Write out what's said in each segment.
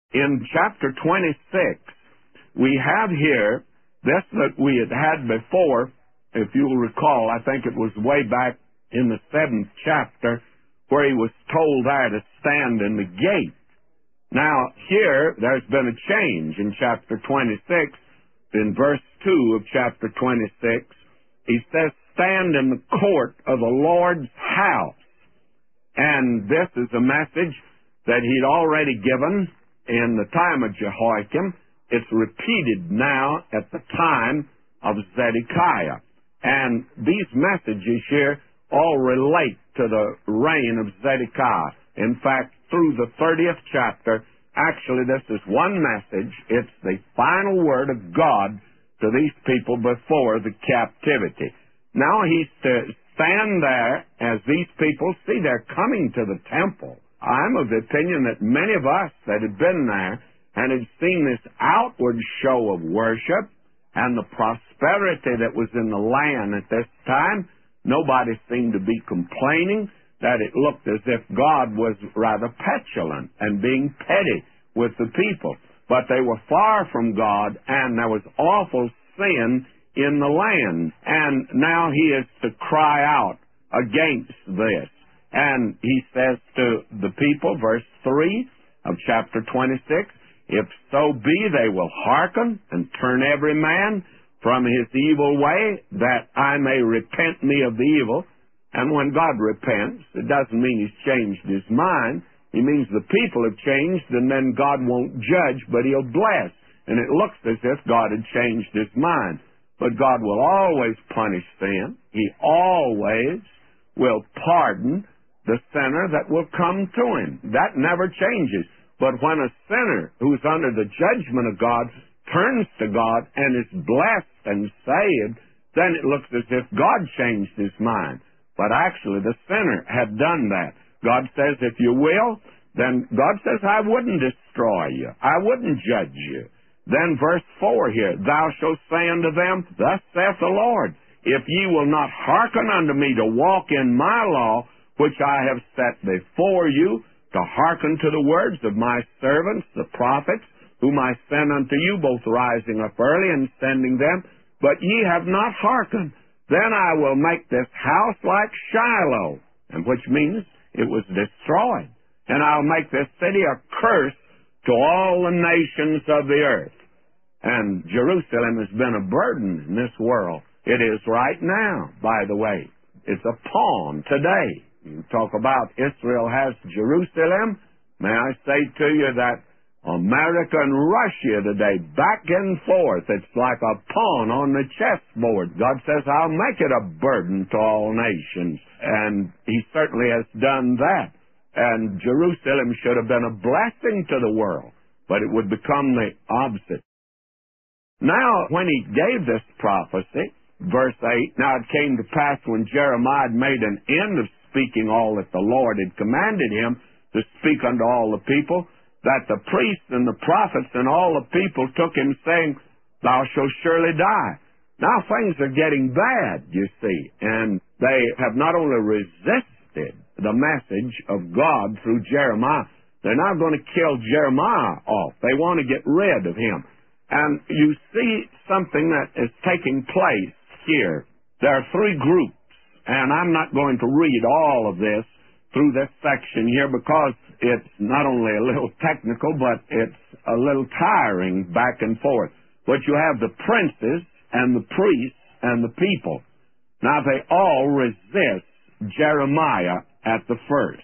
in chapter 26, we have here this that we had before. If you'll recall, I think it was way back in the 7th chapter where he was told there to stand in the gate. Now, here, there's been a change in chapter 26. In verse 2 of chapter 26, he says, stand in the court of the Lord's house. And this is a message that he'd already given in the time of Jehoiakim. It's repeated now at the time of Zedekiah. And these messages here all relate to the reign of Zedekiah. In fact, through the 30th chapter, actually this is one message. It's the final word of God to these people before the captivity. Now he's to stand there as these people see they're coming to the temple. I'm of the opinion that many of us that had been there and had seen this outward show of worship and the prosperity that was in the land at this time, nobody seemed to be complaining that it looked as if God was rather petulant and being petty with the people. But they were far from God, and there was awful sin in the land. And now he is to cry out against this. And he says to the people, verse 3 of chapter 26, if so be they will hearken and turn every man from his evil way, that I may repent me of the evil. And when God repents, it doesn't mean he's changed his mind. It means the people have changed, and then God won't judge, but he'll bless. And it looks as if God had changed his mind. But God will always punish sin. He always will pardon the sinner that will come to him. That never changes. But when a sinner who's under the judgment of God turns to God and is blessed and saved, then it looks as if God changed his mind. But actually the sinner had done that. God says, if you will, then God says, I wouldn't destroy you. I wouldn't judge you. Then verse 4 here, thou shalt say unto them, thus saith the Lord, if ye will not hearken unto me to walk in my law, which I have set before you, to hearken to the words of my servants, the prophets, whom I send unto you, both rising up early and sending them, but ye have not hearkened, then I will make this house like Shiloh, and which means it was destroyed. And I'll make this city a curse to all the nations of the earth. And Jerusalem has been a burden in this world. It is right now, by the way. It's a pawn today. You talk about Israel has Jerusalem. May I say to you that America and Russia today, back and forth, it's like a pawn on the chessboard. God says, I'll make it a burden to all nations. And he certainly has done that. And Jerusalem should have been a blessing to the world, but it would become the opposite. Now, when he gave this prophecy, verse 8, now it came to pass when Jeremiah had made an end of speaking all that the Lord had commanded him to speak unto all the people, that the priests and the prophets and all the people took him, saying, thou shalt surely die. Now things are getting bad, you see, and they have not only resisted the message of God through Jeremiah, they're now going to kill Jeremiah off. They want to get rid of him. And you see something that is taking place here. There are three groups, and I'm not going to read all of this through this section here because it's not only a little technical, but it's a little tiring back and forth. But you have the princes and the priests and the people. Now, they all resist Jeremiah at the first.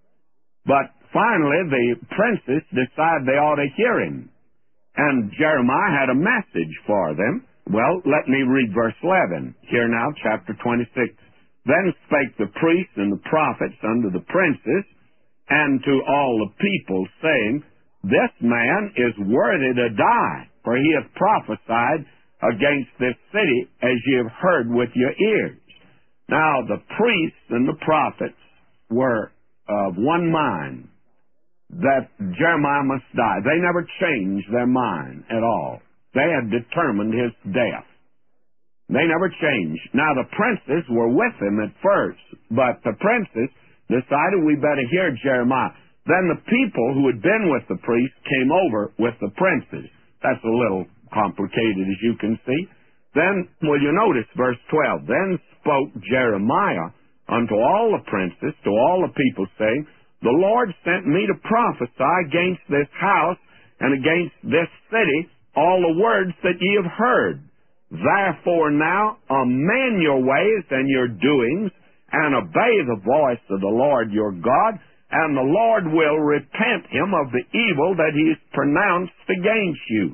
But finally, the princes decide they ought to hear him. And Jeremiah had a message for them. Well, let me read verse 11. Here now, chapter 26. Then spake the priests and the prophets unto the princes and to all the people, saying, this man is worthy to die, for he hath prophesied against this city, as ye have heard with your ears. Now, the priests and the prophets were of one mind, that Jeremiah must die. They never changed their mind at all. They had determined his death. They never changed. Now, the princes were with him at first, but the princes decided we better hear Jeremiah. Then the people who had been with the priest came over with the princes. That's a little complicated, as you can see. Then, well, you notice verse 12. Then spoke Jeremiah unto all the princes, to all the people, saying, The Lord sent me to prophesy against this house and against this city all the words that ye have heard. Therefore now amend your ways and your doings, and obey the voice of the Lord your God, and the Lord will repent him of the evil that he has pronounced against you.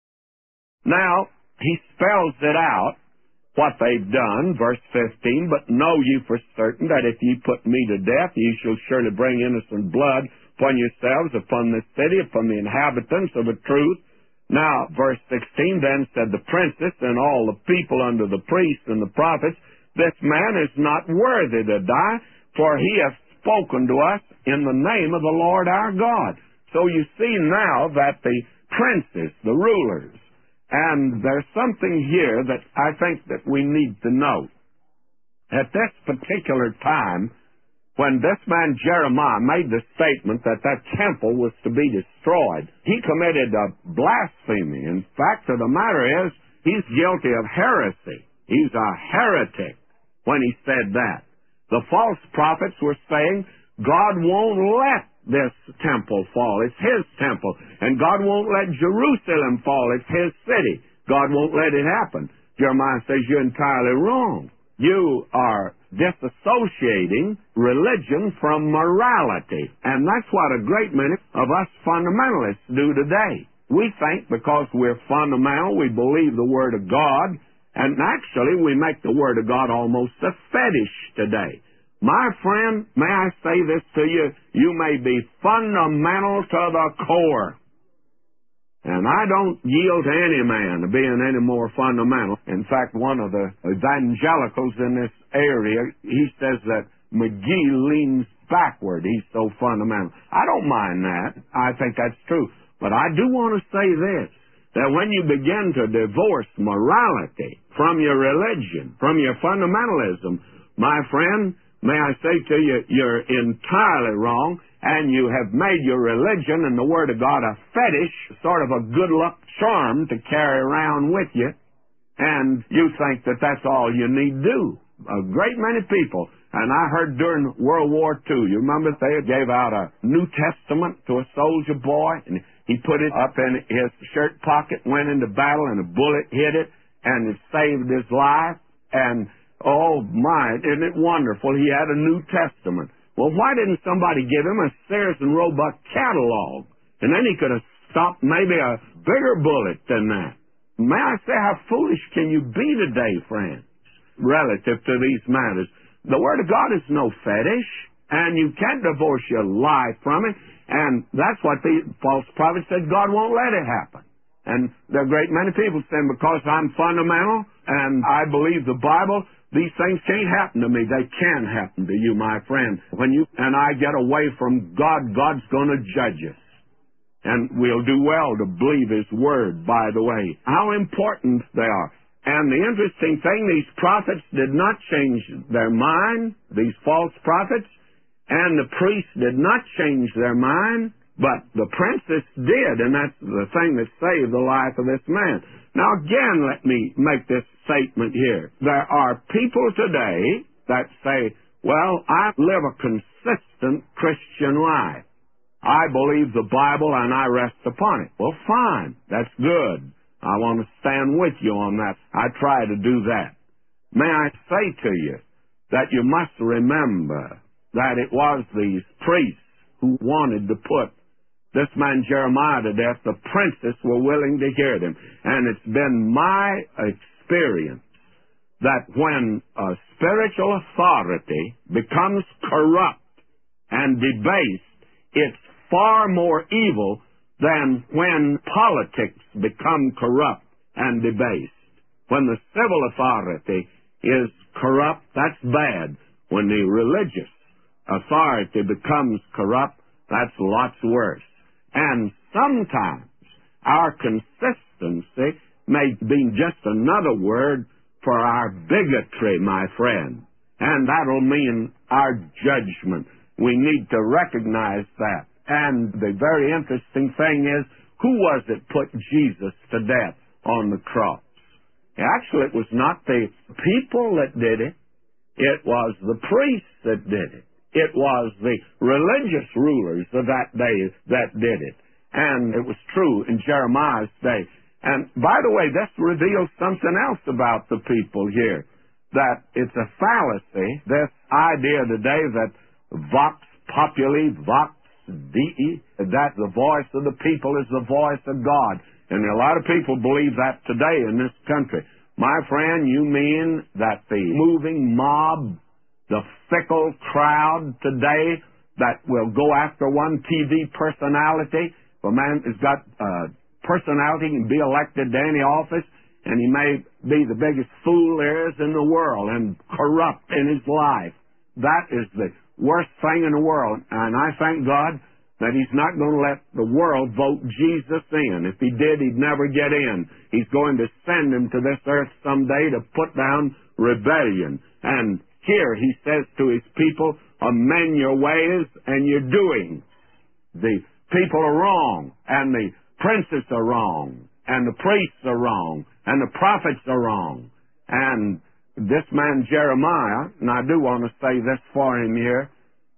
Now, he spells it out, what they've done, verse 15, But know ye for certain that if ye put me to death, ye shall surely bring innocent blood upon yourselves, upon this city, upon the inhabitants of the truth. Now, verse 16, Then said the princess and all the people under the priests and the prophets, This man is not worthy to die, for he hath spoken to us in the name of the Lord our God. So you see now that the princes, the rulers, and there's something here that I think that we need to note. At this particular time, when this man Jeremiah made the statement that that temple was to be destroyed, he committed a blasphemy. In fact of the matter is, he's guilty of heresy. He's a heretic when he said that. The false prophets were saying, God won't let this temple fall. It's his temple. And God won't let Jerusalem fall. It's his city. God won't let it happen. Jeremiah says, you're entirely wrong. You are disassociating religion from morality. And that's what a great many of us fundamentalists do today. We think because we're fundamental, we believe the Word of God, and actually we make the Word of God almost a fetish today. My friend, may I say this to you? You may be fundamental to the core. And I don't yield to any man to being any more fundamental. In fact, one of the evangelicals in this area, he says that McGee leans backward. He's so fundamental. I don't mind that. I think that's true. But I do want to say this, that when you begin to divorce morality from your religion, from your fundamentalism, my friend, may I say to you, you're entirely wrong, and you have made your religion and the Word of God a fetish, sort of a good luck charm to carry around with you, and you think that that's all you need to do. A great many people, and I heard during World War II, you remember they gave out a New Testament to a soldier boy, and he put it up in his shirt pocket, went into battle, and a bullet hit it, and it saved his life, and oh my, isn't it wonderful? He had a New Testament. Well, why didn't somebody give him a Sears and Roebuck catalog? And then he could have stopped maybe a bigger bullet than that. May I say, how foolish can you be today, friends, relative to these matters? The Word of God is no fetish, and you can't divorce your life from it. And that's what the false prophet said, God won't let it happen. And there are a great many people saying, because I'm fundamental and I believe the Bible, these things can't happen to me. They can happen to you, my friend. When you and I get away from God, God's going to judge us. And we'll do well to believe His Word, by the way. How important they are. And the interesting thing, these prophets did not change their mind, these false prophets, and the priests did not change their mind, but the princess did, and that's the thing that saved the life of this man. Now again, let me make this statement here. There are people today that say, well, I live a consistent Christian life. I believe the Bible and I rest upon it. Well, fine. That's good. I want to stand with you on that. I try to do that. May I say to you that you must remember that it was these priests who wanted to put this man Jeremiah to death. The princes were willing to hear them. And it's been my experience that when a spiritual authority becomes corrupt and debased, it's far more evil than when politics become corrupt and debased. When the civil authority is corrupt, that's bad. When the religious authority becomes corrupt, that's lots worse. And sometimes our consistency may be just another word for our bigotry, my friend. And that'll mean our judgment. we need to recognize that. And the very interesting thing is, who was it put Jesus to death on the cross? Actually, it was not the people that did it. It was the priests that did it. It was the religious rulers of that day that did it. And it was true in Jeremiah's day. And by the way, this reveals something else about the people here, that it's a fallacy, this idea today that vox populi, vox dei, that the voice of the people is the voice of God. And a lot of people believe that today in this country. My friend, you mean that the moving mob, the fickle crowd today that will go after one TV personality, if a man has got personality, can be elected to any office, and he may be the biggest fool there is in the world and corrupt in his life. That is the worst thing in the world, and I thank God that He's not going to let the world vote Jesus in. If He did, He'd never get in. He's going to send Him to this earth someday to put down rebellion. And here He says to His people, amend your ways and your doings. The people are wrong, and the princes are wrong, and the priests are wrong, and the prophets are wrong. And this man Jeremiah, and I do want to say this for him here,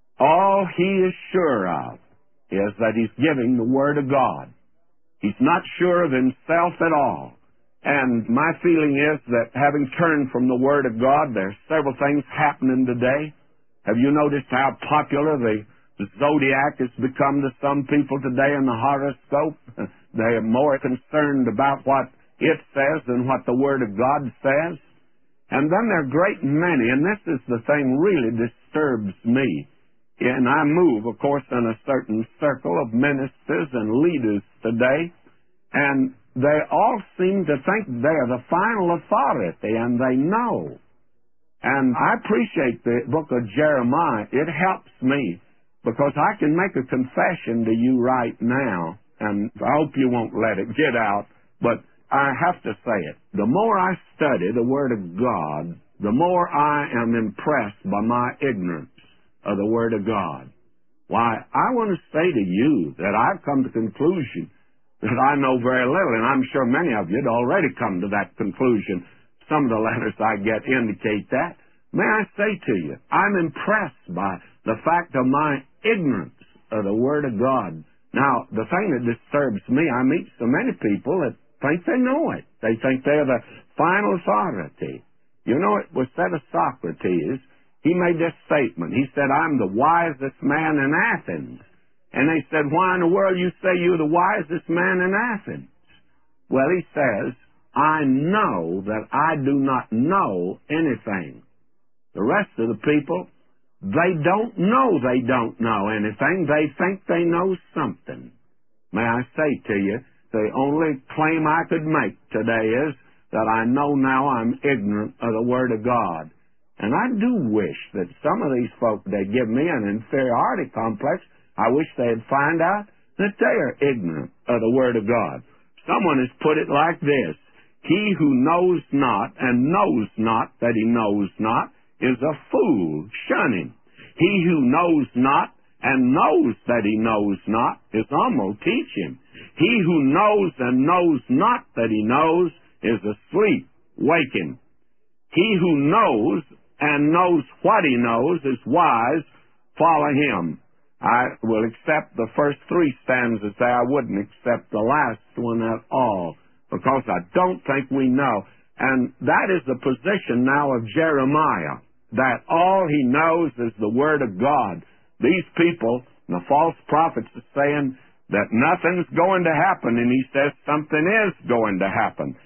all he is sure of is that he's giving the Word of God. He's not sure of himself at all. And my feeling is that having turned from the Word of God, there's several things happening today. Have you noticed how popular the zodiac has become to some people today in the horoscope? They are more concerned about what it says than what the Word of God says. And then there are a great many, and this is the thing really disturbs me. And I move, of course, in a certain circle of ministers and leaders today, and they all seem to think they're the final authority, and they know. And I appreciate the book of Jeremiah. It helps me, because I can make a confession to you right now, and I hope you won't let it get out, but I have to say it. The more I study the Word of God, the more I am impressed by my ignorance of the Word of God. Why, I want to say to you that I've come to the conclusion that I know very little, and I'm sure many of you had already come to that conclusion. Some of the letters I get indicate that. May I say to you, I'm impressed by the fact of my ignorance of the Word of God. Now, the thing that disturbs me, I meet so many people that think they know it. They think they're the final authority. You know, it was said of Socrates. He made this statement. He said, I'm the wisest man in Athens. And they said, why in the world you say you're the wisest man in Athens? Well, he says, I know that I do not know anything. The rest of the people, they don't know anything. They think they know something. May I say to you, the only claim I could make today is that I know now I'm ignorant of the Word of God. And I do wish that some of these folk, they give me an inferiority complex. I wish they'd find out that they are ignorant of the Word of God. Someone has put it like this: he who knows not and knows not that he knows not is a fool. Shun him. He who knows not and knows that he knows not is almost teach him. He who knows and knows not that he knows is asleep. Wake him. He who knows and knows what he knows is wise. Follow him. I will accept the first three stanzas there. I wouldn't accept the last one at all, because I don't think we know. And that is the position now of Jeremiah, that all he knows is the Word of God. These people, the false prophets, are saying that nothing's going to happen, and he says something is going to happen.